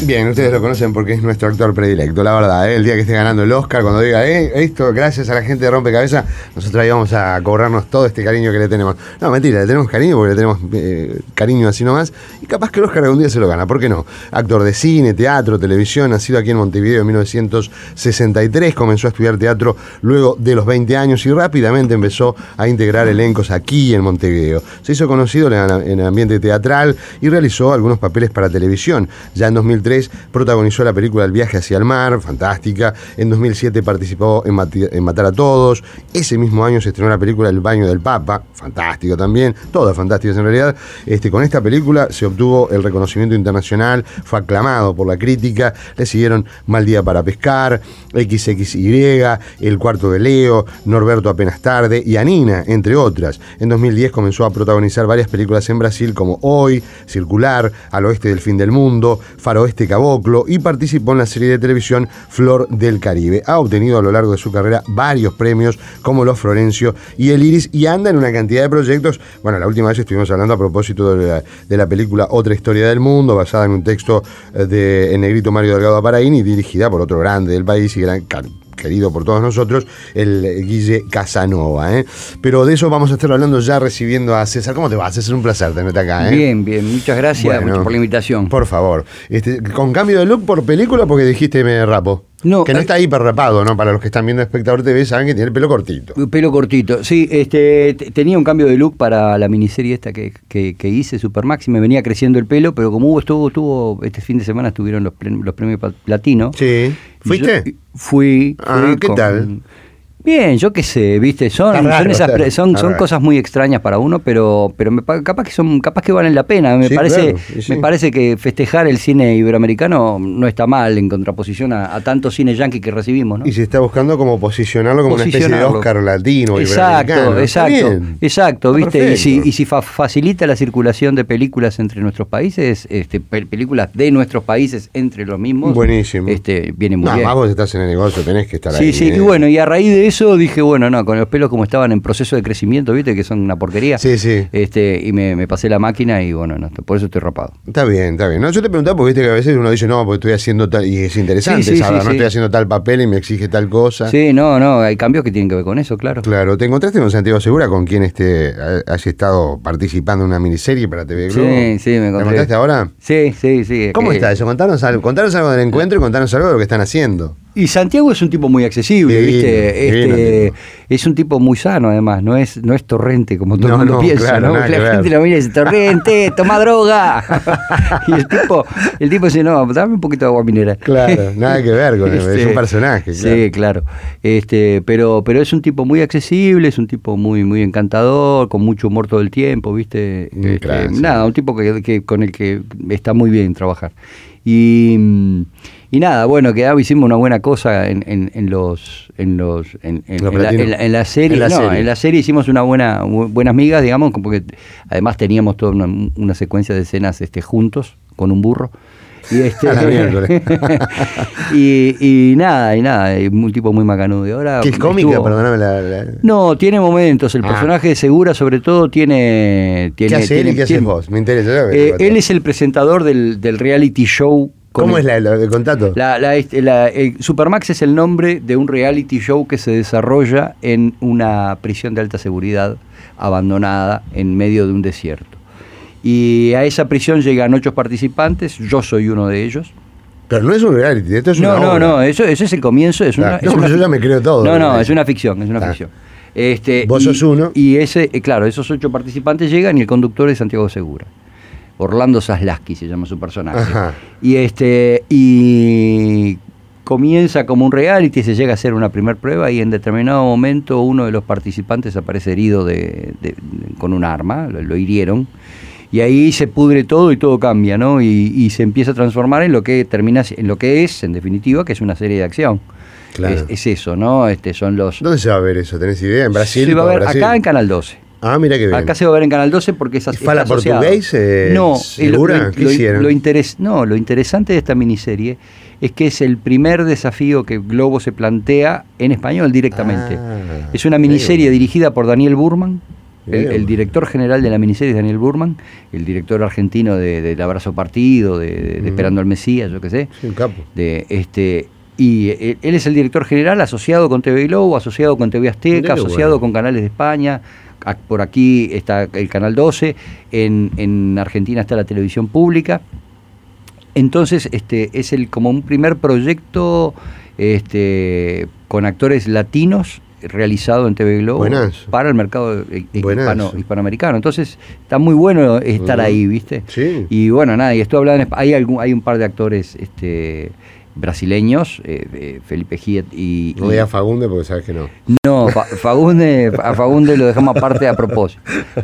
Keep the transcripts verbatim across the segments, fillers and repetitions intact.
Bien, ustedes lo conocen porque es nuestro actor predilecto, la verdad, ¿eh? El día que esté ganando el Oscar, cuando diga, eh, esto gracias a la gente de Rompecabezas, nosotros ahí vamos a cobrarnos todo este cariño que le tenemos. No, mentira, le tenemos cariño porque le tenemos eh, cariño así nomás, y capaz que el Oscar algún día se lo gana, ¿por qué no? Actor de cine, teatro, televisión, nacido aquí en Montevideo en mil novecientos sesenta y tres, comenzó a estudiar teatro luego de los veinte años y rápidamente empezó a integrar elencos aquí en Montevideo. Se hizo conocido en el ambiente teatral y realizó algunos papeles para televisión. Ya en dos mil tres protagonizó la película El viaje hacia el mar, fantástica. En dos mil siete participó en, Mati- en Matar a Todos. Ese mismo año se estrenó la película El baño del Papa, fantástica también, todas fantásticas en realidad. Este, con esta película se obtuvo el reconocimiento internacional, fue aclamado por la crítica, le siguieron Mal día para pescar, equis equis y, El cuarto de Leo, Norberto apenas tarde y Anina, entre otras. En dos mil diez comenzó a protagonizar varias películas en Brasil como Hoy, Circular, Al oeste del fin del mundo, Faroeste Caboclo, y participó en la serie de televisión Flor del Caribe. Ha obtenido a lo largo de su carrera varios premios como los Florencio y el Iris y anda en una cantidad de proyectos. Bueno, la última vez estuvimos hablando a propósito de la, de la película Otra historia del mundo, basada en un texto de el negrito Mario Delgado Aparaín y dirigida por otro grande del país y gran querido por todos nosotros, el Guille Casanova, ¿eh? Pero de eso vamos a estar hablando ya recibiendo a César. ¿Cómo te va, César? Un placer tenerte acá, ¿eh? Bien, bien, muchas gracias Bueno, mucho por la invitación. Por favor. Este, con cambio de look por película, porque dijiste me rapo. No, que no eh, está hiper rapado, ¿no? Para los que están viendo Espectador T V saben que tiene el pelo cortito. Pelo cortito, sí, este, t- tenía un cambio de look para la miniserie esta que, que, que hice, Supermax, y me venía creciendo el pelo, pero como hubo, estuvo, estuvo, este fin de semana estuvieron los, pre- los premios platino. Sí. ¿Fuiste? Yo fui. Ah, fui ¿qué con- tal? Bien, yo qué sé, viste, son, Está raro, son, esas, está- pre- son, está son raro. cosas muy extrañas para uno, pero, pero me, pa- capaz que son, capaz que valen la pena. Me Sí, parece, claro, y sí. me parece que festejar el cine iberoamericano no está mal en contraposición a, a tanto cine yankee que recibimos, ¿no? Y se está buscando como posicionarlo como una especie de Posicionarlo. Oscar latino. Exacto, iberoamericano. Está exacto, bien. exacto, Está ¿viste? Y si, perfecto. y si fa- facilita la circulación de películas entre nuestros países, este, pe- películas de nuestros países entre los mismos, Buenísimo. este, viene muy No, bien. más vos estás en el negocio, tenés que estar Sí, ahí. sí, ¿eh? y bueno, y a raíz de eso dije, bueno, no, con los pelos como estaban en proceso de crecimiento, ¿viste? Que son una porquería. Sí, sí. Este, y me, me pasé la máquina y bueno, no, por eso estoy rapado. Está bien, está bien. No, yo te preguntaba porque viste que a veces uno dice, no, porque estoy haciendo tal, y es interesante Sí, sí, saber, sí, no sí. estoy haciendo tal papel y me exige tal cosa. Sí, no, no, hay cambios que tienen que ver con eso, claro. Claro, ¿te encontraste con Santiago Segura, con quien este, ha- has estado participando en una miniserie para T V Globo? Sí, sí, me ¿Te encontré. encontraste ahora? Sí, sí, sí. ¿Cómo que- está eso? Contanos algo, contanos algo del encuentro y contanos algo de lo que están haciendo. Y Santiago es un tipo muy accesible, Divino, ¿viste? divino Este, tipo. es un tipo muy sano, además, no es, no es torrente como todo No, el mundo no, piensa, claro, ¿no? nada La que gente ver. lo mira y dice, torrente, toma droga. Y el tipo, el tipo dice, no, dame un poquito de agua mineral. Claro, nada que ver con él, es Este, un personaje. Claro. Sí, claro. Este, pero, pero es un tipo muy accesible, es un tipo muy, muy encantador, con mucho humor todo el tiempo, ¿viste? Mm, Este, claro, sí. nada, un tipo que, que, con el que está muy bien trabajar. Y, y nada, bueno, que hicimos una buena cosa en, en, en los en los en, en- Los en la, platinos. en la- en la serie, En la no, serie. en la serie hicimos una buena bu- buenas migas, digamos, porque además teníamos toda una, una secuencia de escenas este juntos con un burro. Y este A la miércoles. y, y nada, y nada, es un tipo muy macanudo. Y ahora ¿Qué es cómica? estuvo- Perdóname la... la- No, tiene momentos. El Ah. personaje de Segura, sobre todo, tiene. tiene ¿Qué hace él tiene- y qué haces tiene- vos? Me interesa. ya Eh, ves, él es el presentador del, del reality show. con ¿Cómo el- es la, la- el contacto? la, la- este, la- el Supermax es el nombre de un reality show que se desarrolla en una prisión de alta seguridad abandonada en medio de un desierto. Y a esa prisión llegan ocho participantes, yo soy uno de ellos. Pero no es un reality, esto es No, una no, obra. no, eso, eso es el comienzo. Es Claro. una, No, es una yo fic- ya me creo todo. No, no, ¿no? es una ficción, es una Ah. ficción. Este, Vos y- sos uno. Y ese, eh, claro, esos ocho participantes llegan y el conductor es Santiago Segura. Orlando Zaslaski se llama su personaje. Ajá. Y este y comienza como un reality, se llega a hacer una primer prueba y en determinado momento uno de los participantes aparece herido de, de- de- con un arma, lo, lo hirieron. Y ahí se pudre todo y todo cambia, ¿no? Y, y se empieza a transformar en lo que termina, en lo que es, en definitiva, que es una serie de acción. Claro. Es, es eso, ¿no? Este son los. ¿Dónde se va a ver eso? ¿Tenés idea? ¿En Brasil? Se va a ¿Todo ver Brasil? acá en Canal doce. Ah, mira qué bien. Acá se va a ver en Canal doce porque es ¿Y fala está asociado. portugués, eh, no, eh, lo- Segura? lo- ¿Qué lo- hicieron? lo interes- no, lo interesante de esta miniserie es que es el primer desafío que Globo se plantea en español directamente. Ah, es una miniserie mira. dirigida por Daniel Burman, El, el director general de la miniserie es Daniel Burman, el director argentino de, de El Abrazo Partido, de, de, de uh-huh. Esperando al Mesías, yo qué sé. Sí, un capo. De, este, y él, él es el director general asociado con T V Globo, asociado con T V Azteca, Mirá, asociado bueno. con Canales de España. Por aquí está el Canal doce, en, en Argentina está la televisión pública. Entonces, este, es el como un primer proyecto este, con actores latinos realizado en T V Globo. Buenazo. Para el mercado hispano, hispanoamericano. Entonces está muy bueno estar uh-huh. ahí, ¿viste? Sí. Y bueno, nada, y estoy hablando, hay algún, hay un par de actores este, brasileños, eh, eh, Felipe Giet y... No voy a Fagunde porque sabes que no. No, Fa- Fagunde, a Fagunde lo dejamos aparte a propósito.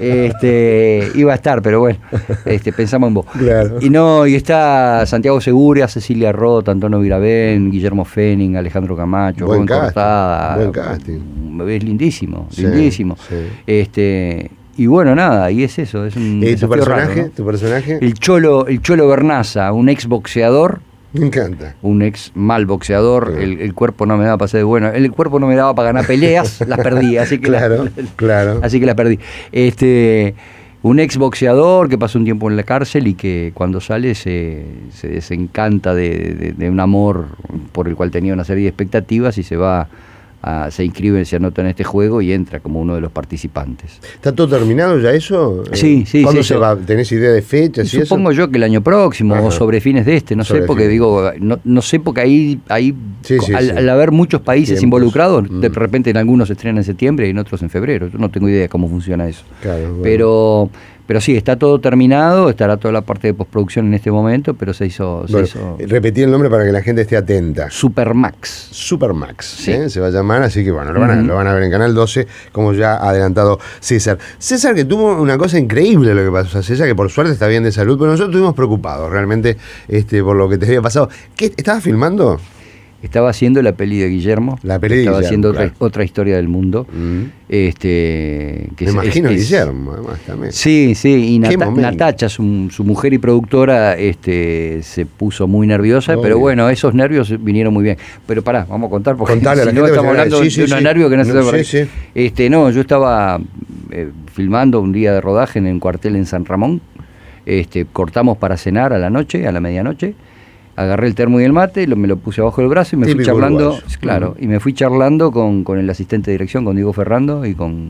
Este, iba a estar, pero bueno, este, pensamos en vos. Claro. Y no, y está Santiago Seguria, Cecilia Roth, Antonio Virabén, Guillermo Fenning, Alejandro Camacho, buen Rubén casting, Cortada. Buen casting. Es lindísimo, sí, lindísimo. Sí. Este, y bueno, nada, y es eso, es un ¿Y tu personaje? raro, ¿no? ¿Tu personaje? El Cholo, el Cholo Bernaza, un ex boxeador. Me encanta. Un ex mal boxeador, sí. el, el cuerpo no me daba para ser bueno, el cuerpo no me daba para ganar peleas, las perdí, así que claro, las, claro. Así que las perdí. Este, un ex boxeador que pasó un tiempo en la cárcel y que cuando sale se, se desencanta de, de, de un amor por el cual tenía una serie de expectativas y se va a, se inscribe, se anota en este juego y entra como uno de los participantes. ¿Está todo terminado ya eso? Sí, sí. ¿Cuándo sí, se yo, va? ¿Tenés idea de fechas y eso? Supongo yo que el año próximo. Ajá. O sobre fines de este, no sobre sé, porque fines. digo, no, no sé, porque ahí, ahí sí, sí, al, sí. al haber muchos países Tiempos. involucrados, mm. de repente en algunos se estrenan en septiembre y en otros en febrero. Yo no tengo idea de cómo funciona eso. Claro, bueno. Pero... Pero sí, está todo terminado, estará toda la parte de postproducción en este momento, pero se hizo... Se bueno, hizo... Repetí el nombre para que la gente esté atenta. Supermax. Supermax, sí. ¿eh? Se va a llamar, así que bueno, lo van, a, uh-huh. lo van a ver en Canal doce, como ya ha adelantado César. César, que tuvo una cosa increíble lo que pasó a César, que por suerte está bien de salud, pero nosotros estuvimos preocupados realmente este, por lo que te había pasado. ¿Qué, ¿Estabas filmando? Estaba haciendo la peli de Guillermo. La peli de Estaba Guillermo, haciendo claro. otra, otra historia del mundo. Mm. Este, que Me es, imagino es, Guillermo, además, también. Sí, sí, y Nata, Natacha, su, su mujer y productora, este, se puso muy nerviosa, Obvio. pero bueno, esos nervios vinieron muy bien. Pero pará, vamos a contar, porque Contale, si no estamos hablando sí, sí, de unos sí. nervios que no, no se sí, sí. Este, no, yo estaba eh, filmando un día de rodaje en un cuartel en San Ramón. Este, cortamos para cenar a la noche, a la medianoche. Agarré el termo y el mate, lo, me lo puse abajo del brazo y me Típico fui charlando, uruguayo. claro, uh-huh. y me fui charlando con, con el asistente de dirección, con Diego Ferrando y con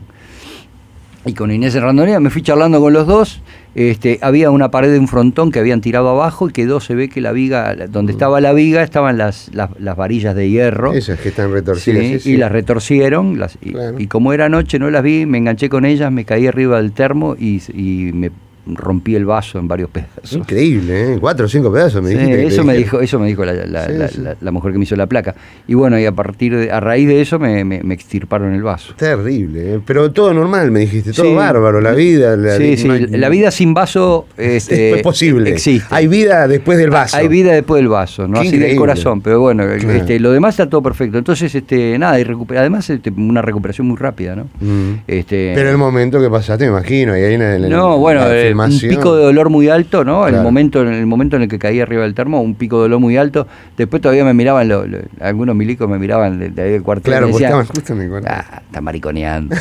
y con Inés Randonea, me fui charlando con los dos. Este, había una pared de un frontón que habían tirado abajo y quedó, se ve que la viga, donde uh-huh. estaba la viga, estaban las, las, las varillas de hierro. Esas que están retorcidas. Sí, sí, sí. Y las retorcieron, las, claro. y, y como era noche no las vi, me enganché con ellas, me caí arriba del termo y, y me rompí el vaso en varios pedazos. Increíble, ¿eh? Cuatro o cinco pedazos me sí, dijiste. Eso me dijo, eso me dijo la, la, sí, la, sí. La, la mujer que me hizo la placa. Y bueno, y a partir de, a raíz de eso me, me, me extirparon el vaso. Terrible, ¿eh? Pero todo normal, me dijiste, todo sí. bárbaro, la vida. La, sí, sí, la, la vida sin vaso este, es posible. Existe. Hay vida después del vaso. Hay vida después del vaso, no Qué así del corazón, pero bueno, claro. este, lo demás está todo perfecto. Entonces, este, nada, y recuper, además este, una recuperación muy rápida, ¿no? Mm. Este, pero el momento que pasaste, me imagino, y ahí en el, no, bueno, la eh, un pico de dolor muy alto, ¿no? Claro. El momento, en el momento en el que caí arriba del termo, un pico de dolor muy alto. Después todavía me miraban, lo, lo, algunos milicos me miraban de, de ahí del cuartel. Claro, y porque decían, estaban justo en el cuartel. Ah, está mariconeando.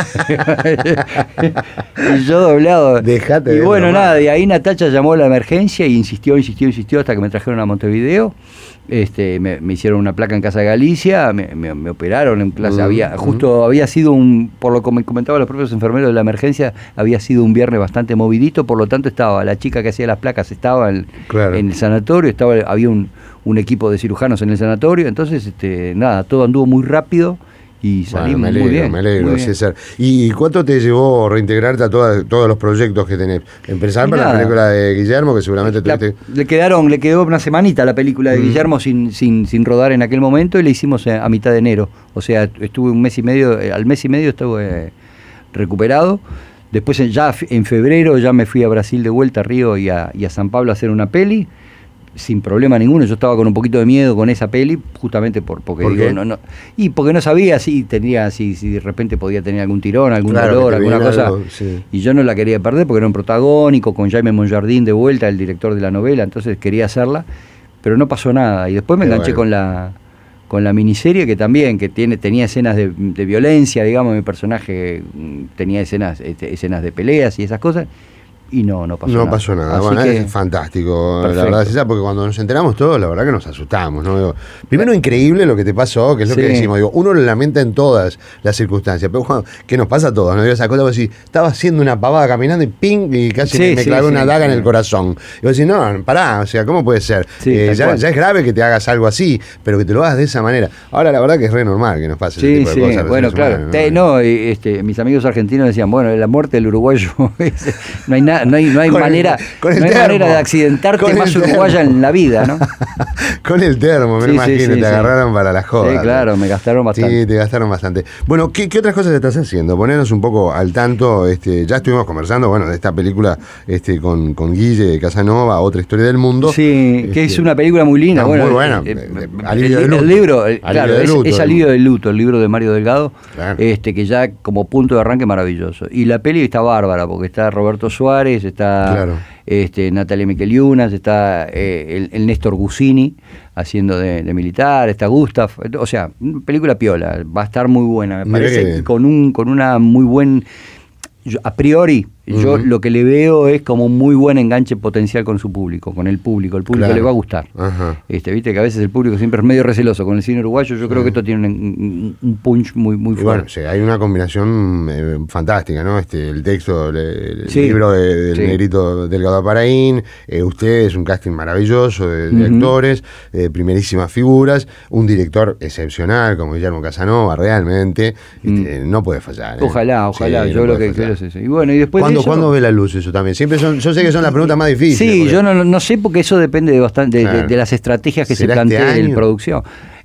Y yo doblado. Dejate y de bueno, bromar. nada, y ahí Natacha llamó a la emergencia y insistió, insistió, insistió hasta que me trajeron a Montevideo. Este, me, me hicieron una placa en Casa de Galicia, me, me, me operaron en clase, Mm, había, mm. justo había sido un, por lo que me comentaban los propios enfermeros de la emergencia, había sido un viernes bastante movidito, por lo tanto estaba la chica que hacía las placas, estaba en, claro. en el sanatorio, estaba, había un, un equipo de cirujanos en el sanatorio, entonces este, nada, todo anduvo muy rápido. Y salimos bueno, me alegro, muy bien. me alegro, muy bien. César. ¿Y cuánto te llevó reintegrarte a toda, todos los proyectos que tenés? Empezar para la película de Guillermo, que seguramente la, tuviste... Le quedaron, le quedó una semanita a la película de mm. Guillermo sin, sin, sin rodar en aquel momento y la hicimos a mitad de enero. O sea, estuve un mes y medio, al mes y medio estuve eh, recuperado. Después ya en febrero ya me fui a Brasil de vuelta, a Río y a, y a San Pablo a hacer una peli. Sin problema ninguno, yo estaba con un poquito de miedo con esa peli, justamente por, porque ¿Por digo, no, no, y porque no sabía si tenía, si, si de repente podía tener algún tirón, algún claro, dolor, alguna cosa, algo, sí. Y yo no la quería perder porque era un protagónico, con Jaime Monjardín de vuelta, el director de la novela, entonces quería hacerla, pero no pasó nada, y después me Qué enganché bueno. con la con la miniserie, que también que tiene tenía escenas de, de violencia, digamos, mi personaje tenía escenas este, escenas de peleas y esas cosas, y no, no pasó no nada. No pasó nada, Así bueno, que, es fantástico, perfecto. La verdad es esa, porque cuando nos enteramos todos, la verdad que nos asustamos, ¿no? Digo, primero, increíble lo que te pasó, que es lo Sí. que decimos, digo, uno lo lamenta en todas las circunstancias, pero cuando, que nos pasa a todos, ¿no? Digo, esa cosa, vos decís, estaba haciendo una pavada caminando y ping, y casi Sí, me, me sí, clavó sí, una daga sí. en el corazón. Y vos decís, no, pará, o sea, ¿cómo puede ser? Sí, Eh, tal ya, cual. ya es grave que te hagas algo así, pero que te lo hagas de esa manera. Ahora, la verdad que es re normal que nos pase ese Sí, tipo de sí, cosas. a los bueno, seres claro. humanos, Te- ¿no? no, y, este, mis amigos argentinos decían, bueno, la muerte del uruguayo, no hay, na- no hay, no hay Con el- manera, con el no hay termo. manera de accidentarte Con el más termo. uruguaya en la vida, ¿no? Con el termo, me Sí, sí, imagino, sí, te sí. agarraron para la joda. Sí, claro, me gastaron bastante. Sí, te gastaron bastante. Bueno, ¿qué, qué otras cosas estás haciendo? Ponernos un poco al tanto. Este, ya estuvimos conversando, bueno, de esta película este, con, con Guille Casanova, Otra historia del mundo. Sí, que Este, es una película muy linda. está Bueno, muy buena. eh, Eh, eh, Alivio el, de luto. el libro, eh, Alivio claro, de es, luto. es Alivio del luto, el libro de Mario Delgado, Claro. este que ya como punto de arranque maravilloso. Y la peli está bárbara, porque está Roberto Suárez, está Claro. este, Natalia Miqueliunas, está eh, el, el Néstor Gusini haciendo de, de militar, está Gustav, o sea, película piola, va a estar muy buena, me Mirá parece, que bien. con un con una muy buen, yo, a priori, yo Ujú. lo que le veo es como un muy buen enganche potencial con su público, con el público, el público Claro. le va a gustar. Ajá. Este, viste que a veces el público siempre es medio receloso con el cine uruguayo, yo creo que esto tiene un, un- un punch muy, muy Y bueno, fuerte. sí, hay una combinación eh, fantástica, ¿no? Este, el texto, el, el Sí. libro de- del Sí. negrito Delgado Aparaín, eh, usted es un casting maravilloso de, de Ujú. actores, eh, primerísimas figuras, un director excepcional como Guillermo Casanova, realmente, este, no puede fallar. ¿eh? Ojalá, ojalá, Sí, yo no lo puede que fallar. quiero es eso. Y bueno, y después de ¿Cuándo, eso- ¿Cuándo ve la luz eso también? Siempre son, yo sé que son las preguntas más difíciles. Sí, porque- yo no, no sé porque eso depende de bastante de, Claro. de- de las estrategias que se ¿Será este planteen en año? producción.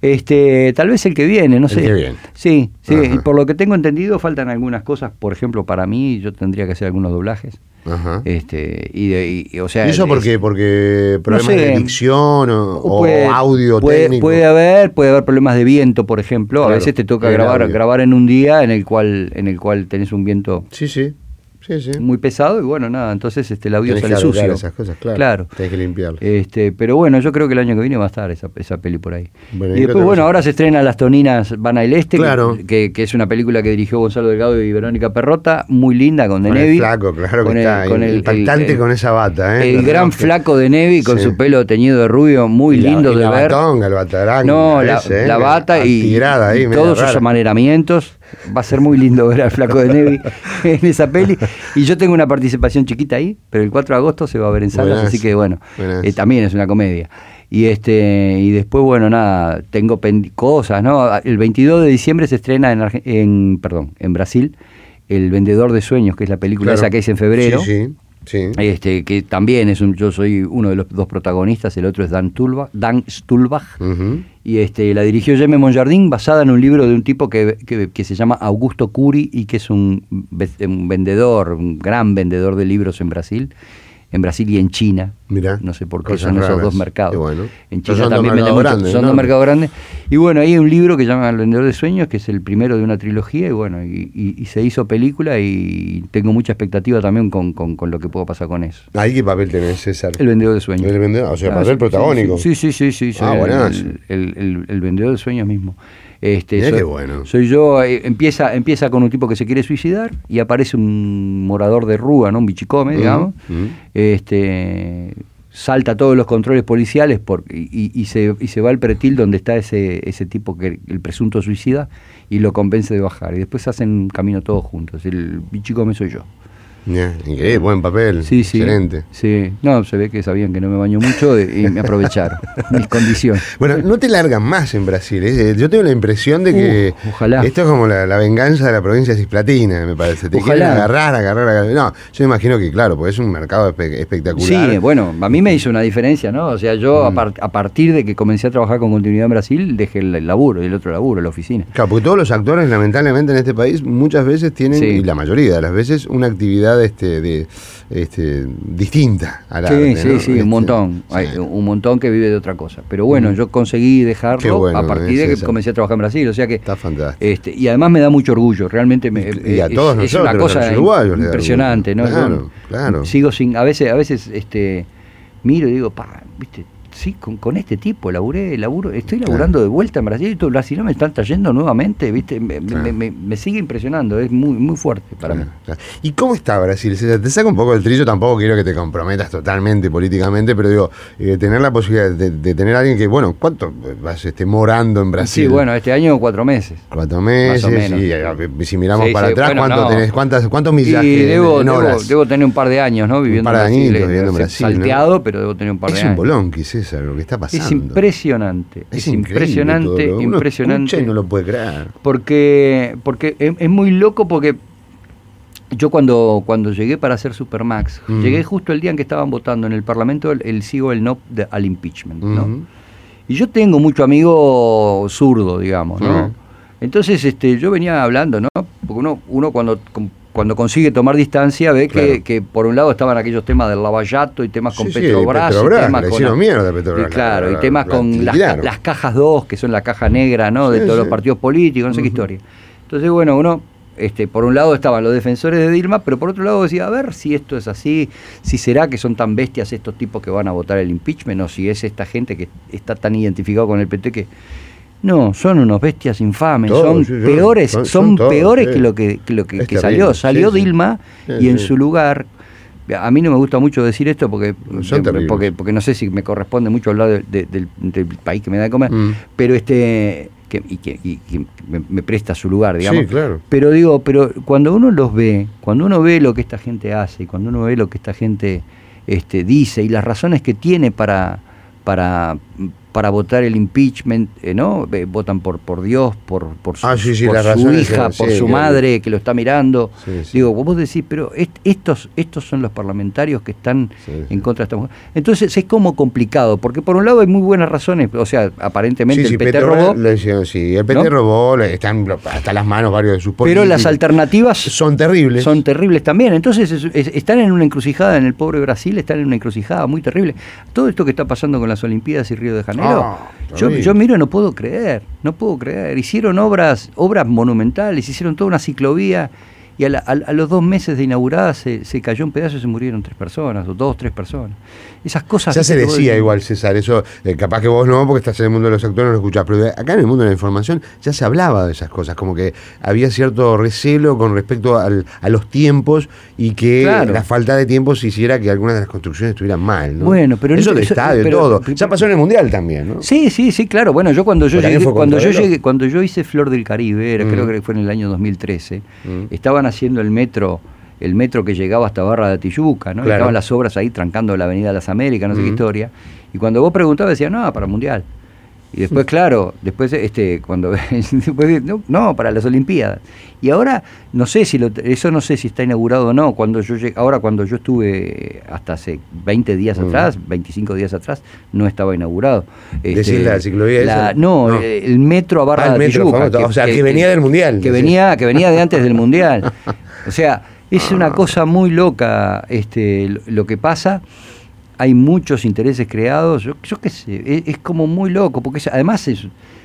Este, tal vez el que viene, no El sé. que viene. Sí, sí, Ajá. y por lo que tengo entendido faltan algunas cosas, por ejemplo, para mí yo tendría que hacer algunos doblajes. Ajá. Este, y, de, y- o sea, ¿Y eso por es- qué? ¿Porque problemas sé. de dicción o, o puede, audio puede, técnico? puede haber, puede haber problemas de viento, por ejemplo. Claro, A veces te toca el grabar, audio. grabar en un día en el cual, en el cual tenés un viento Sí, sí. Sí, sí. muy pesado y bueno, nada, entonces este el audio Tenés sale que arreglar sucio. esas cosas, claro. Claro. Tenés que limpiarlo. Este, pero bueno, yo creo que el año que viene va a estar esa, esa peli por ahí. Bueno, y ¿y qué después, otra bueno, cosa? ahora se estrena Las Toninas Van al Este, que- Claro. que, que es una película que dirigió Gonzalo Delgado y Verónica Perrota, muy linda, con De Con Nevi. el flaco, claro con que el- está. con el- impactante el- con esa bata, ¿eh? El Los gran relojes. flaco de Nevi con Sí. su pelo teñido de rubio, muy Y la- lindo y de la ver. batonga, el batarán. No, la, ese, ¿eh? la bata y, Atigrada ahí, y media todos sus rara. amaneramientos. Va a ser muy lindo ver al flaco de Nevi en esa peli. Y yo tengo una participación chiquita ahí, pero el cuatro de agosto se va a ver en salas, Buenas, así que bueno, buenas. eh, también es una comedia. Y este y después, bueno, nada, tengo pendi- cosas, ¿no? El veintidós de diciembre se estrena en, Arge- en perdón, en Brasil, El Vendedor de Sueños, que es la película Claro. esa que hice en febrero. Sí, sí. sí. Este, que también es un, yo soy uno de los dos protagonistas, el otro es Dan Tulbach, Dan Stulbach, Ujú. y este, la dirigió Jaime Monjardín, basada en un libro de un tipo que, que, que se llama Augusto Curi y que es un, ve- un vendedor, un gran vendedor de libros en Brasil, en Brasil y en China. Mirá, No sé por qué cosas son esos raras. dos mercados. Qué bueno. En Pero China son dos también venden mercados mucho, grandes, son ¿no? dos mercados grandes. Y bueno, ahí hay un libro que se llama El Vendedor de Sueños, que es el primero de una trilogía, y bueno, y, y- y se hizo película y tengo mucha expectativa también con, con, con lo que pueda pasar con eso. ¿Ahí qué papel tenés, César? El Vendedor de Sueños. El vendedor, o sea, Ah, papel sí, protagónico. Sí, sí, sí, sí, soy Ah, el- buenazo. el, el- el vendedor de sueños mismo. Este, Mirá soy, qué bueno. soy yo, eh, empieza, empieza con un tipo que se quiere suicidar y aparece un morador de rúa, ¿no? Un bichicome, digamos. Ujú. Este, salta todos los controles policiales por, y, y- y se, y se va al pretil donde está ese, ese tipo, que el presunto suicida, y lo convence de bajar. Y después hacen un camino todos juntos. El bichicome soy yo. Ya, increíble, buen papel. Sí, sí. Excelente. Sí, no, se ve que sabían que no me baño mucho y, y me aprovecharon mis condiciones. Bueno, no te largan más en Brasil. ¿eh? Yo tengo la impresión de que Uh, ojalá. esto es como la, la venganza de la provincia cisplatina, me parece. Te Ojalá. quieren agarrar, agarrar, agarrar. No, yo me imagino que, claro, porque es un mercado espe- espectacular. Sí, bueno, a mí me hizo una diferencia, ¿no? O sea, yo a, Mm. par- a partir de que comencé a trabajar con continuidad en Brasil, dejé el, el laburo, el otro laburo, la oficina. Claro, porque todos los actores, lamentablemente, en este país, muchas veces tienen, Sí. y la mayoría de las veces, una actividad este, de, este, distinta a la Sí, arte, sí, ¿no? sí, Este, un montón. sí. Hay un montón que vive de otra cosa. Pero bueno, Mm. yo conseguí dejarlo Qué bueno, a partir eh, de que César. comencé a trabajar en Brasil. O sea que. Está fantástico. Este, y además me da mucho orgullo, realmente me, Y- y a es- todos es, nosotros, una a cosa los uruguayos, le da impresionante, ¿no? orgullo. Yo Claro, claro. Sigo sin, a veces, a veces, este, miro y digo, pa, viste, sí, con, con este tipo, laburé, laburo, estoy laburando claro. de vuelta en Brasil y los brasileños me están trayendo nuevamente, ¿viste? Me, claro. me, me, me sigue impresionando, es muy muy fuerte para claro, mí. Claro. ¿Y cómo está Brasil? Te saco un poco del trillo, tampoco quiero que te comprometas totalmente políticamente, pero digo, eh, tener la posibilidad de, de tener a alguien que, bueno, ¿cuánto vas este, morando en Brasil? Sí, bueno, este año cuatro meses. Cuatro meses, más o menos. Y, y si miramos sí, para sí, atrás, bueno, ¿cuánto no. tenés, cuántas, ¿cuántos millajes y debo, en debo, horas? Debo tener un par de años, ¿no? Viviendo un par de en Brasil. añitos viviendo en Brasil, salteado, ¿no? pero debo tener un par es de años. Es un bolonqui, César, lo que está pasando. Es impresionante, es, es impresionante, todo, impresionante. Uno no lo puede creer. Porque, porque es, es muy loco porque yo cuando, cuando llegué para hacer Supermax, mm. llegué justo el día en que estaban votando en el Parlamento el, el sí o el no de, al impeachment, ¿no? Mm. Y yo tengo mucho amigo zurdo, digamos, ¿no? Mm. Entonces este, yo venía hablando, ¿no? Porque uno, uno cuando... cuando consigue tomar distancia ve claro. que, que por un lado estaban aquellos temas del lavallato y temas con sí, Petrobras, sí, y temas le con mierda Petrobras, y claro, la, la, y temas la, con la, las, las cajas dos, que son la caja negra, ¿no? de sí, todos sí. los partidos políticos, no sé uh-huh. qué historia. Entonces, bueno, uno este por un lado estaban los defensores de Dilma, pero por otro lado decía, a ver si esto es así, si será que son tan bestias estos tipos que van a votar el impeachment, o si es esta gente que está tan identificado con el P T que no, son unos bestias infames, todos, son, sí, son peores, son, son, son todos, peores sí. que lo que, que, lo que, que salió. Salió sí, Dilma sí. y en sí. su lugar, a mí no me gusta mucho decir esto porque, de, porque, porque no sé si me corresponde mucho hablar de, de, del, del país que me da de comer, mm. pero este que, y que, y que me, me presta su lugar, digamos. Sí, claro. Pero digo, pero cuando uno los ve, cuando uno ve lo que esta gente hace, cuando uno ve lo que esta gente este, dice y las razones que tiene para, para para votar el impeachment, eh, ¿no? Eh, votan por por Dios, por, por su, ah, sí, sí, por su razones, hija, sí, por sí, su sí, madre sí. que lo está mirando. Sí, sí. Digo, vos decís, pero est- estos estos son los parlamentarios que están sí, en sí. contra de esta mujer. Entonces es como complicado, porque por un lado hay muy buenas razones, o sea, aparentemente sí, sí, el P T Petro, robó. Le decían, sí, el P T ¿no? robó, le están hasta las manos varios de sus políticos. Pero las alternativas son terribles. Son terribles también. Entonces es, es, están en una encrucijada en el pobre Brasil, están en una encrucijada muy terrible. Todo esto que está pasando con las Olimpiadas y Río de Janeiro, ah, yo, yo miro y no puedo creer, no puedo creer. Hicieron obras, obras monumentales, hicieron toda una ciclovía y a, la, a, a los dos meses de inaugurada se, se cayó un pedazo y se murieron tres personas, o dos, tres personas. Esas cosas... Ya se decía igual, César, eso, eh, capaz que vos no, porque estás en el mundo de los actores, no lo escuchás, pero acá en el mundo de la información ya se hablaba de esas cosas, como que había cierto recelo con respecto al, a los tiempos y que claro. la falta de tiempos hiciera que algunas de las construcciones estuvieran mal, ¿no? Bueno, pero... Eso de estadio y todo. Ya pasó en el Mundial también, ¿no? Sí, sí, sí, claro. Bueno, yo cuando yo llegué, cuando yo llegué, cuando yo hice Flor del Caribe, era, mm. creo que fue en el año dos mil trece, mm. estaban haciendo el metro... el metro que llegaba hasta Barra de Tijuca, ¿no? Claro. Estaban las obras ahí trancando la Avenida de las Américas, no sé mm. qué historia. Y cuando vos preguntabas decían, no, para el Mundial. Y después, claro, después este cuando después, no, no, para las Olimpiadas. Y ahora, no sé si lo, eso no sé si está inaugurado o no. Cuando yo llegué, ahora cuando yo estuve hasta hace veinte días mm. atrás, veinticinco días atrás, no estaba inaugurado. ¿Decís este, la ciclovía la, esa? No, no, el metro a Barra ah, el de metro Tijuca. Famoso, que, o sea, que, que venía que, del Mundial. Que venía, que venía de antes del Mundial. O sea, es una cosa muy loca este, lo, lo que pasa. Hay muchos intereses creados, yo, yo qué sé, es, es como muy loco, porque es, además es,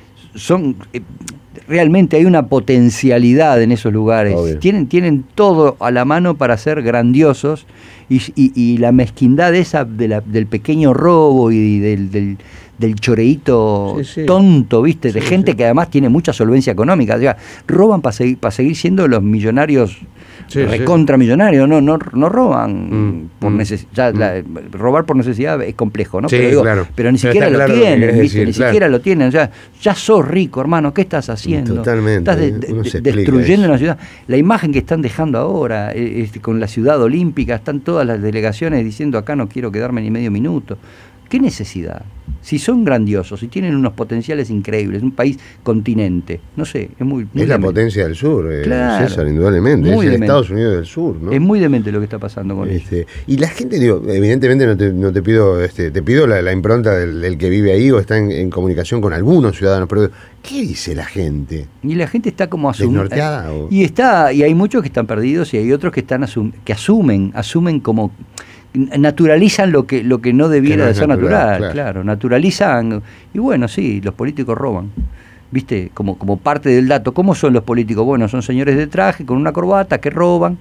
son eh, realmente hay una potencialidad en esos lugares, tienen, tienen todo a la mano para ser grandiosos y, y, y la mezquindad esa de la, del pequeño robo y del, del, del choreíto sí, sí. tonto, ¿viste? De sí, gente sí. que además tiene mucha solvencia económica, o sea, roban para seguir, para seguir siendo los millonarios. Sí, recontra sí. millonario, no, no, no roban mm, por mm, necesidad, mm. robar por necesidad es complejo, ¿no? Sí, pero, digo, claro. pero ni pero siquiera lo claro tienen, lo ¿viste? Ni claro. siquiera lo tienen, o sea, ya sos rico, hermano, ¿qué estás haciendo? Totalmente. Estás de, de, de, destruyendo una ciudad. La imagen que están dejando ahora, eh, eh, con la ciudad olímpica, están todas las delegaciones diciendo acá no quiero quedarme ni medio minuto. ¿Qué necesidad? Si son grandiosos, si tienen unos potenciales increíbles, un país continente, no sé, es muy... muy es la potencia del sur, eh, claro, César, indudablemente, es el Estados Unidos del sur, ¿no? Es muy demente lo que está pasando con este, ellos. Y la gente, digo, evidentemente no te, no te pido, este, te pido la, la impronta del, del que vive ahí o está en, en comunicación con algunos ciudadanos, pero ¿qué dice la gente? Y la gente está como asumida. ¿Desnorteada? O... Y está, y hay muchos que están perdidos y hay otros que están asum, que asumen, asumen como... naturalizan lo que lo que no debiera que no de ser natural, natural claro. claro, naturalizan, y bueno, sí, los políticos roban, ¿viste? Como, como parte del dato, ¿cómo son los políticos? Bueno, son señores de traje, con una corbata, que roban,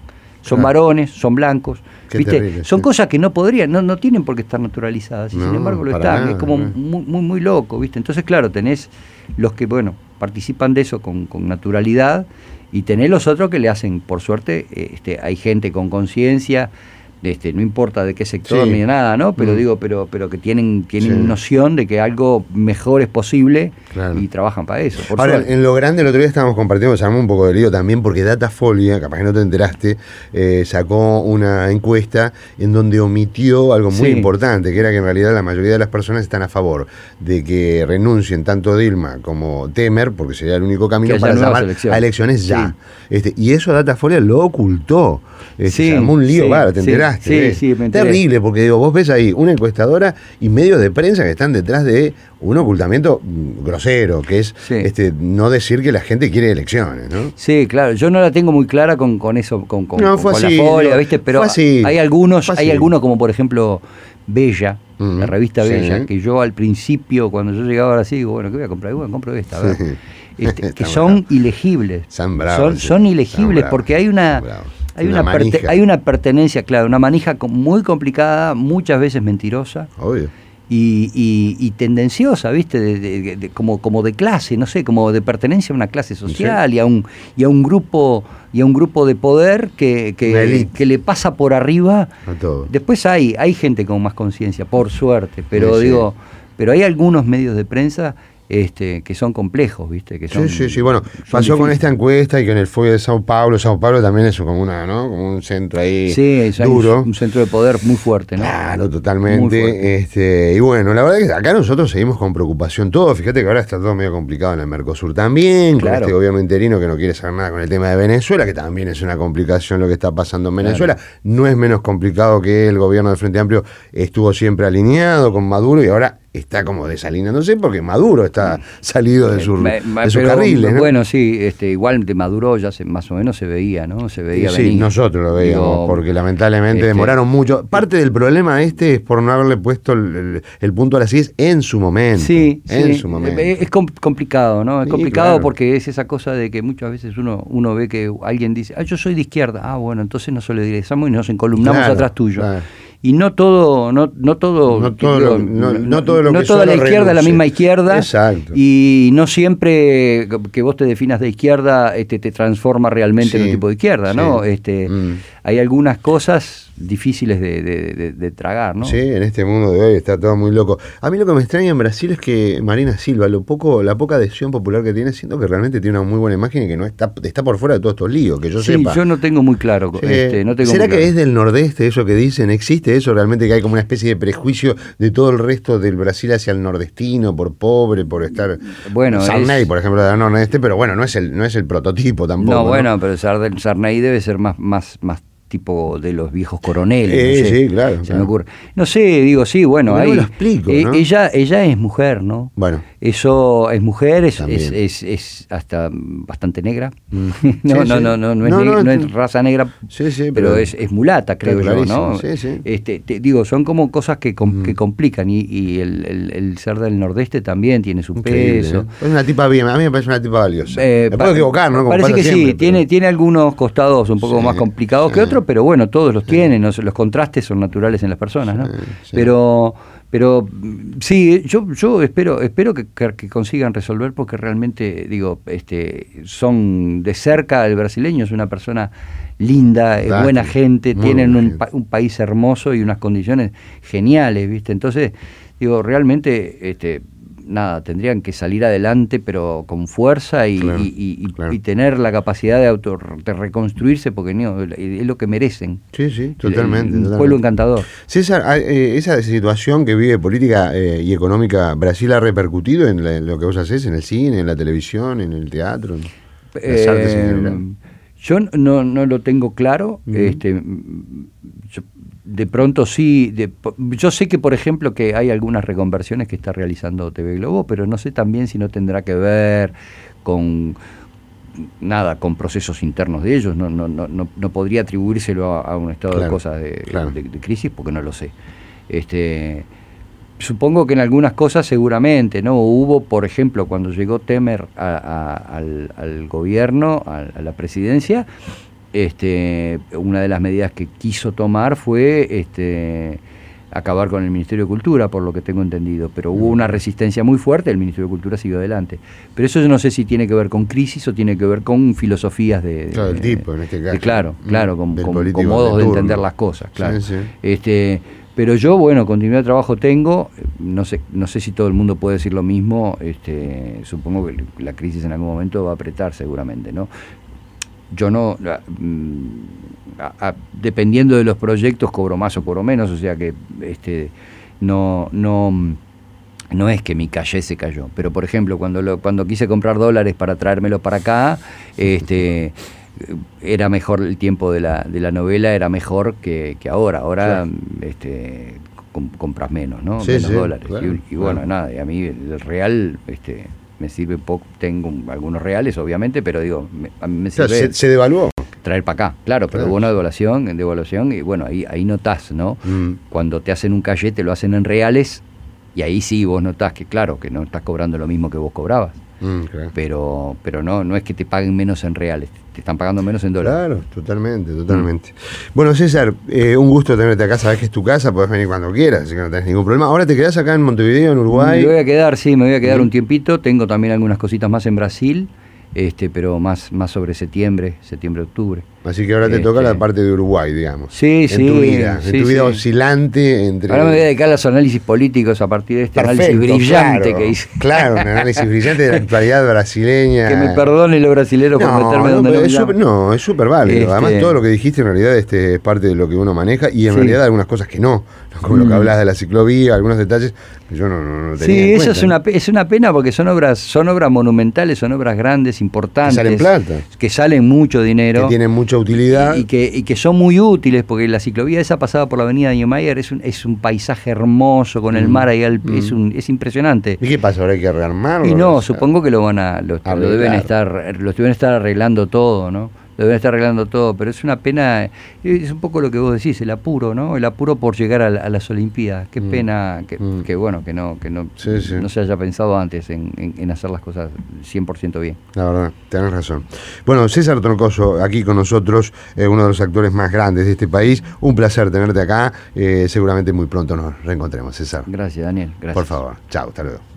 Son claro. varones, son blancos. Qué ¿viste? terrible, son sí. cosas que no podrían, no, no tienen por qué estar naturalizadas, y No, sin embargo lo para están. nada, es como no. muy, muy, muy loco, ¿viste? Entonces, claro, tenés los que, bueno, participan de eso con, con naturalidad, y tenés los otros que le hacen, por suerte, este, hay gente con conciencia, este, no importa de qué sector Sí. ni nada, ¿no? Pero Mm. digo, pero, pero que tienen, tienen Sí. noción de que algo mejor es posible, Claro. y trabajan para eso. Por Ahora, suerte. en lo grande, el otro día estábamos compartiendo, se armó un poco de lío también, porque Datafolia, capaz que no te enteraste, eh, sacó una encuesta en donde omitió algo muy Sí. importante, que era que en realidad la mayoría de las personas están a favor de que renuncien tanto Dilma como Temer, porque sería el único camino Que haya para nuevas llamar elecciones. a elecciones ya. Sí. Este, y eso Datafolia lo ocultó. Este, Sí, se armó un lío, sí, claro, te sí, enteraste. sí, ¿eh? sí, me enteré. Terrible, porque digo, vos ves ahí una encuestadora y medios de prensa que están detrás de un ocultamiento mm, grosero, que es Sí. este, no decir que la gente quiere elecciones, ¿no? Sí, claro, yo no la tengo muy clara con, con eso, con, con, No, con- fue con así, la folia, digo, ¿viste? Pero fue así, hay algunos, fue hay así. algunos como por ejemplo Bella, Mm, la revista sí. Bella, que yo al principio, cuando yo llegaba ahora sí, digo, bueno, ¿qué voy a comprar? Bueno, compro esta, a ver. Sí. Este, que Están son bravos. ilegibles. Están bravos, son, sí. son Están ilegibles bravos, porque hay una, están bravos. hay Una una, perte- manija. hay una pertenencia, claro, una manija co- muy complicada, muchas veces mentirosa. Obvio. Y, y, y tendenciosa, ¿viste? De, de- de- como, como de clase, no sé, como de pertenencia a una clase social, Sí. y a un y a un grupo y a un grupo de poder que, Una que, élite. que le pasa por arriba. A todo. Después hay, hay gente con más conciencia, por suerte, pero Sí, sí. digo, pero hay algunos medios de prensa este, que son complejos, ¿viste? Que son, Sí, sí, sí. Bueno, son pasó con difíciles. esta encuesta y con el Fue de Sao Paulo. Sao Paulo también es como una, ¿no? Como un centro ahí Sí, es- hay duro. un centro de poder muy fuerte, ¿no? Claro, Muy totalmente. fuerte. Este, y bueno, la verdad es que acá nosotros seguimos con preocupación todo. Fíjate que ahora está todo medio complicado en el Mercosur también, Claro. con este gobierno interino que no quiere saber nada con el tema de Venezuela, que también es una complicación lo que está pasando en Venezuela. No es menos complicado que el gobierno del Frente Amplio estuvo siempre alineado con Maduro y ahora está como desalineándose porque Maduro está salido de, su, Me- me- de sus pero, carriles, ¿no? Bueno, sí, este, igual de Maduro ya se, más o menos se veía, ¿no? Se veía Sí, venir. nosotros lo veíamos, Digo, porque lamentablemente este, demoraron mucho. Parte del problema este es por no haberle puesto el, el- el punto a las IES en su momento. Sí, en sí, su momento. Es es com- complicado, ¿no? Es Sí, complicado claro. porque es esa cosa de que muchas veces uno uno ve que alguien dice, ah, yo soy de izquierda. Ah, bueno, entonces nos solidarizamos y nos encolumnamos Claro, atrás tuyo. claro. Y no todo, no, no todo, No todo lo- no- no todo lo no que toda solo la izquierda es la reluce. misma izquierda. Exacto. Y no siempre que vos te definas de izquierda este, te transforma realmente en Sí, un tipo de izquierda, ¿no? sí. Este, Mm. Hay algunas cosas difíciles de, de- de- de tragar, ¿no? Sí, en este mundo de hoy está todo muy loco. A mí lo que me extraña en Brasil es que Marina Silva, lo poco, la poca adhesión popular que tiene, siento que realmente tiene una muy buena imagen y que no está, está por fuera de todos estos líos, que yo Sí, sepa. yo no tengo muy claro. Sí. Este, no tengo ¿Será muy que claro. es del nordeste eso que dicen? ¿Existe eso realmente, que hay como una especie de prejuicio de todo el resto del Brasil hacia el nordestino, por pobre, por estar... Bueno, Sarney, es- por ejemplo, del nordeste, pero bueno, no es el, no es el prototipo tampoco. No, bueno, pero Sarde- Sarney debe ser más, más, más tipo de los viejos coroneles. Eh, no sé, sí, claro, Se claro. me ocurre. No sé, digo, sí, bueno, No me ahí. lo explico, eh, ¿no? ella, ella es mujer, ¿no? Bueno. Eso es mujer, es, También. es, es, es hasta bastante negra. Mm. no, Sí, no, sí. no, no, no, es No, neg- no, no es- es raza negra, Sí, sí, pero, pero es, es mulata, creo yo, clarísimo, ¿no? sí, sí. Este, te- digo, son como cosas que, com- Mm. que complican y, y el, el- el ser del nordeste también tiene su Increíble, peso. ¿eh? Es una tipa bien, a mí me parece una tipa valiosa. Eh, me puedo pa- equivocar, ¿no? Como Parece pasa que sí, siempre, pero- tiene, tiene algunos costados un poco Sí, más complicados que sí. otros, pero bueno, todos los tienen, no sé, los contrastes son naturales en las personas, ¿no? Sí, sí. Pero, pero mm, sí, yo, yo espero, espero que, que- que consigan resolver porque realmente, digo, este, son de cerca, el brasileño es una persona linda, es Exacto, buena gente, muy tienen buena un, gente. pa- un país hermoso y unas condiciones geniales, ¿viste? Entonces, digo, realmente, este, nada, tendrían que salir adelante, pero con fuerza y, Claro, y- y- y- claro. y tener la capacidad de auto de reconstruirse, porque no, es lo que merecen. Sí, sí, El- totalmente. Un totalmente. pueblo encantador. César, ah, eh, esa situación que vive política eh, y económica Brasil ha repercutido en, la- en lo que vos hacés, en el cine, en la televisión, en el teatro, en las artes en Eh, general. yo no, no lo tengo claro. Ujú. este, yo- de pronto sí. de- yo sé que, por ejemplo, que hay algunas reconversiones que está realizando T V Globo, pero no sé también si no tendrá que ver con nada, con procesos internos de ellos. No, no, no, no, no podría atribuírselo a, a un estado Claro, de cosas de, claro. de- de crisis porque no lo sé. Este, supongo que en algunas cosas seguramente, ¿no? Hubo, por ejemplo, cuando llegó Temer a- a- al, al gobierno, a, a la presidencia, este, una de las medidas que quiso tomar fue este, acabar con el Ministerio de Cultura, por lo que tengo entendido, pero hubo una resistencia muy fuerte, el Ministerio de Cultura siguió adelante. Pero eso yo no sé si tiene que ver con crisis o tiene que ver con filosofías de... Claro, de, el tipo, en este caso. De, claro, claro, con, con, con modos de, de entender las cosas, claro. Sí, sí. Este, pero yo, bueno, continuidad de trabajo tengo, no sé, no sé si todo el mundo puede decir lo mismo, este, supongo que la crisis en algún momento va a apretar seguramente, ¿no? Yo no, a, a, dependiendo de los proyectos, cobro más o cobro menos, o sea que este, no, no, no es que mi calle se cayó, pero por ejemplo, cuando, lo, cuando quise comprar dólares para traérmelos para acá, este, era mejor el tiempo de la, de la novela, era mejor que, que ahora, ahora claro. este, com, compras menos, ¿no? Sí, menos sí, dólares, claro, y, y bueno, claro. nada, y a mí el real... este me sirve poco, tengo algunos reales obviamente, pero digo, me, a mí me sirve claro, se, se devaluó. Traer para acá, claro, pero claro. hubo una devaluación, devaluación y bueno, ahí, ahí notás, ¿no? Mm. Cuando te hacen un cayé, te lo hacen en reales y ahí sí vos notás que claro, que no estás cobrando lo mismo que vos cobrabas. Mm, claro. Pero pero no no es que te paguen menos en reales, te están pagando menos en dólares. Claro, totalmente, totalmente. Mm. Bueno, César, eh, un gusto tenerte acá, sabés que es tu casa, podés venir cuando quieras, así que no tenés ningún problema. Ahora te quedás acá en Montevideo, en Uruguay. Me voy a quedar, sí, me voy a quedar mm. un tiempito, tengo también algunas cositas más en Brasil, este pero más, más sobre septiembre, septiembre, octubre. Así que ahora te este... toca la parte de Uruguay, digamos. Sí, en sí. Tu vida, sí, en tu vida sí. oscilante entre... Ahora me voy a dedicar a los análisis políticos a partir de este Perfecto, análisis brillante claro, que hice. Claro, un análisis brillante de la actualidad brasileña. Que me perdone los brasileros por no, meterme no, donde no me es super, No, es súper válido. Este... Además, todo lo que dijiste en realidad este, es parte de lo que uno maneja y en sí. realidad algunas cosas que no. Como mm. lo que hablas de la ciclovía, algunos detalles que yo no, no, no tenía Sí, en eso cuenta, es una, es una pena porque son obras son obras monumentales, son obras grandes, importantes. Que salen plata. Que salen mucho dinero. Que tienen mucha utilidad. Y, y, que, y que son muy útiles porque la ciclovía esa pasada por la avenida Niemeyer es un, es un paisaje hermoso con el mm. mar ahí, al, mm. es, un, es impresionante. ¿Y qué pasa? ¿Ahora hay que rearmarlo? Y no, supongo que lo van a, lo, lo deben estar, lo deben estar arreglando todo, ¿no? Lo deben estar arreglando todo, pero es una pena, es un poco lo que vos decís, el apuro, ¿no? El apuro por llegar a, a las Olimpiadas. Qué mm. pena que, mm. que bueno, que no, que no, sí, sí. no se haya pensado antes en, en, en hacer las cosas cien por ciento bien. La verdad, tenés razón. Bueno, César Troncoso, aquí con nosotros, eh, uno de los actores más grandes de este país. Un placer tenerte acá. Eh, seguramente muy pronto nos reencontremos, César. Gracias, Daniel. Gracias. Por favor. Chao, hasta luego.